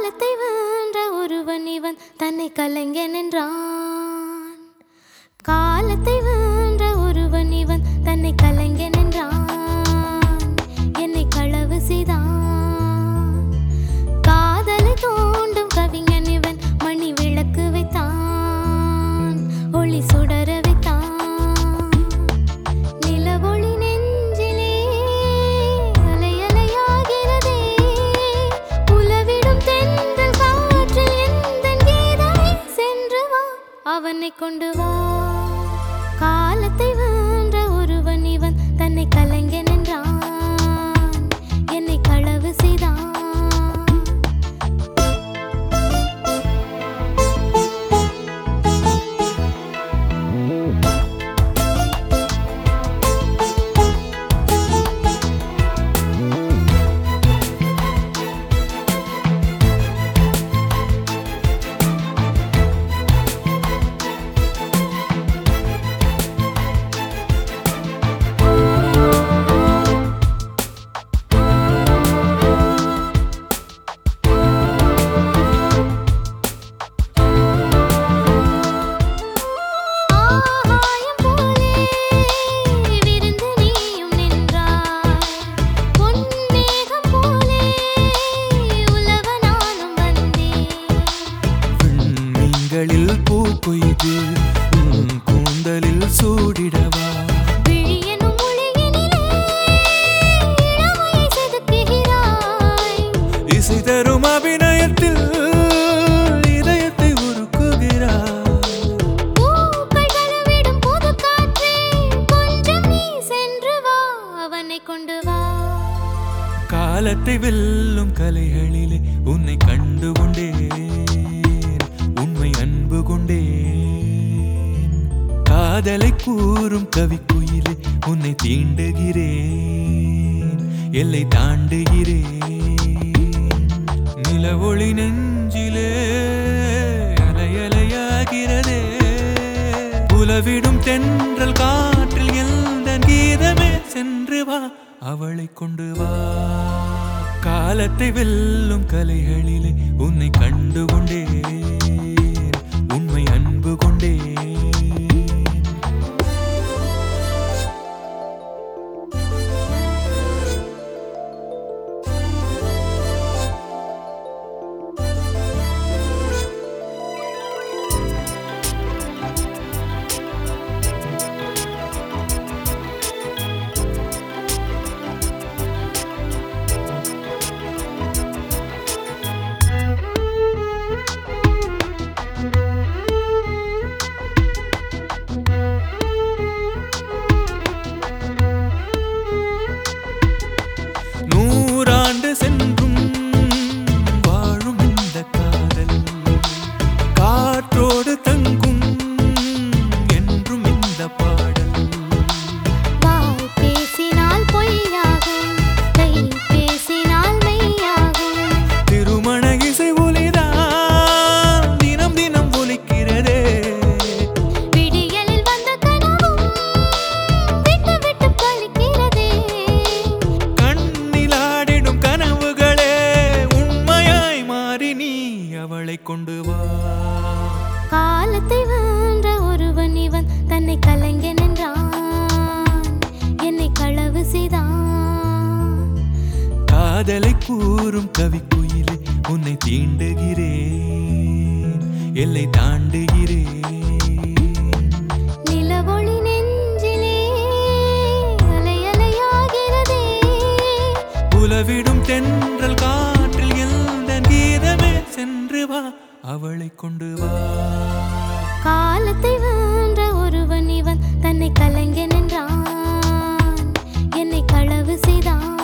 காலத்தை வென்ற ஒருவன் இவன் தன்னை கலைஞன் என்றான். காலத்தை வென்ற ஒருவன் இவன் தன்னை கலைஞன் என்றான். என்னை களவு செய்தான். காதலை தோண்டும் கவிஞன் இவன் மணி விளக்கு வைத்தான். ஒளி சுடர வைத்தான். நிலவொளி நெஞ்சிலே அலை அலையாகிறதே. உலவிடும் தென்றல் காற்றில் எந்தன் கீதமே. சென்று வா அவனை கொண்டு வா. காலத்தை வென்ற ஒருவன் இவன் தன்னை கலைஞன் என்றான். என்னை களவு செய்தான். பூக்குய்து கூந்தலில் சூடிடவா. விழியனும் மொழியினிலே இளமையை செதுக்குகிறாய். இசை தரும் அபிநயத்தில் இதயத்தை உருக்குகிறாய். பூக்கள் கலவிடும் புது காற்றே கொஞ்சம் நீ சென்று வா அவனை கொண்டு வா. காலத்தை வெல்லும் கலைகளிலே உன்னை கண்டு கொண்டேன். உண்மை அன்பு கொண்டேன். காதலை கூறும் கவிக்குயிலே உன்னை தீண்டுகிறேன். எல்லை தாண்டுகிறேன். நிலவொளி நெஞ்சிலே அலை அலையாகிறதே. உலவிடும் தென்றல் காற்றில் எந்தன் கீதமே. சென்று வா அவளை கொண்டு வா. காலத்தை வெல்லும் கலைகளிலே உன்னை கண்டு கொண்டேன். உண்மை அன்பு கொண்டேன். சென்றும் வாழும் இந்த காதல் காற்றோடு தங்கும் என்றும் இந்த பாடல். வாய் பேசினால் பொய்யாகும், கை பேசினால் மெய்யாகும். திருமண இசை ஒலிதான் தினம் தினம் ஒலிக்கிறதே. விடியலில் வந்த கனவும் விட்டு விட்டு பலிக்கிறதே. கனவுகளே உண்மையாய் மாறி நீ அவளை கொண்டு வா. காலத்தை வென்ற ஒருவன் இவன் தன்னை கலைஞன் என்றான். என்னை களவு செய்தான். காதலை கூறும் கவிக்குயிலே உன்னை தீண்டுகிறேன். எல்லை தாண்டுகிறேன். நிலவொளி நெஞ்சிலே அலை அலையாகிறதே. உலவிடும் தென்றல் காற்றில் எந்தன் கீதமே. சென்று வா அவளை கொண்டு வா. காலத்தை வென்ற ஒருவன் இவன் தன்னை கலைஞன் என்றான். என்னை களவு செய்தான்.